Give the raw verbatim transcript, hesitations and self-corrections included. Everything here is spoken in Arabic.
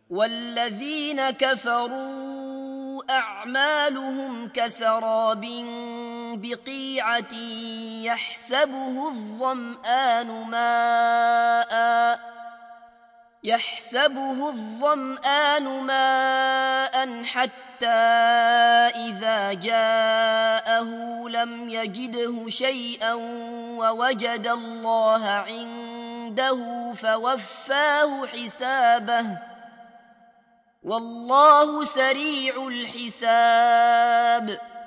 والذين كفروا أعمالهم كسراب بقيعة يحسبه الظمآن ماء يحسبه الظمآن ماء حتى إذا جاءه لم يجده شيئا ووجد الله عنده فوفاه حسابه والله سريع الحساب